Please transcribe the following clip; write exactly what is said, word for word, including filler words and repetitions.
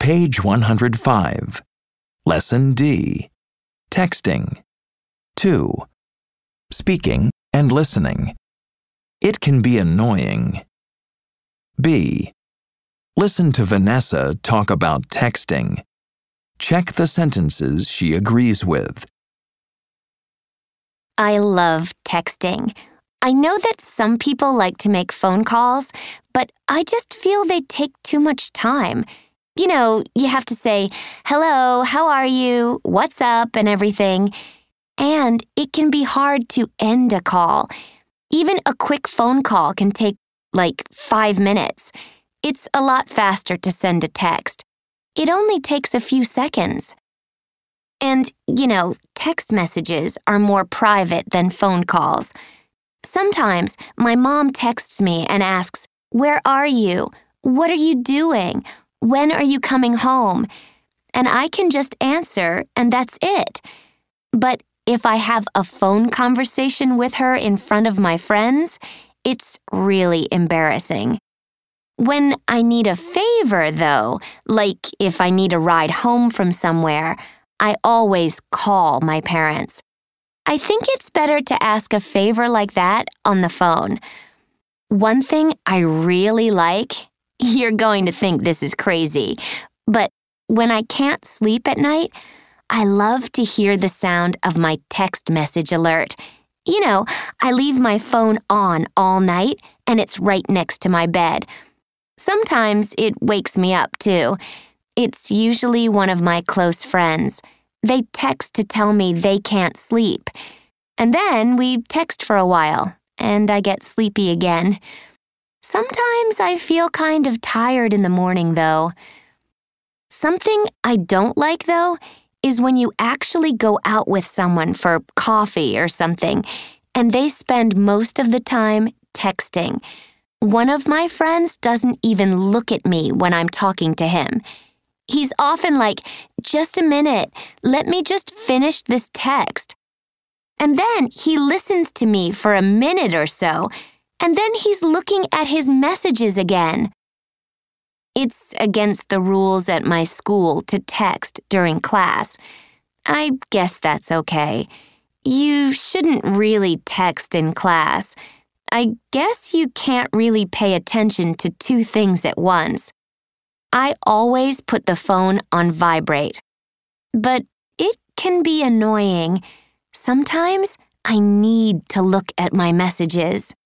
Page one hundred five. Lesson D. Texting. two. Speaking and listening. It can be annoying. B. Listen to Vanessa talk about texting. Check the sentences she agrees with. I love texting. I know that some people like to make phone calls, but I just feel they take too much time. You know, you have to say, hello, how are you, what's up, and everything. And it can be hard to end a call. Even a quick phone call can take, like, five minutes. It's a lot faster to send a text. It only takes a few seconds. And, you know, text messages are more private than phone calls. Sometimes my mom texts me and asks, where are you? What are you doing? When are you coming home? And I can just answer, and that's it. But if I have a phone conversation with her in front of my friends, it's really embarrassing. When I need a favor, though, like if I need a ride home from somewhere, I always call my parents. I think it's better to ask a favor like that on the phone. One thing I really like, you're going to think this is crazy, but when I can't sleep at night, I love to hear the sound of my text message alert. You know, I leave my phone on all night and it's right next to my bed. Sometimes it wakes me up too. It's usually one of my close friends. They text to tell me they can't sleep. And then we text for a while, and I get sleepy again. Sometimes I feel kind of tired in the morning, though. Something I don't like, though, is when you actually go out with someone for coffee or something, and they spend most of the time texting. One of my friends doesn't even look at me when I'm talking to him. He's often like, just a minute, let me just finish this text. And then he listens to me for a minute or so, and then he's looking at his messages again. It's against the rules at my school to text during class. I guess that's okay. You shouldn't really text in class. I guess you can't really pay attention to two things at once. I always put the phone on vibrate. But it can be annoying. Sometimes I need to look at my messages.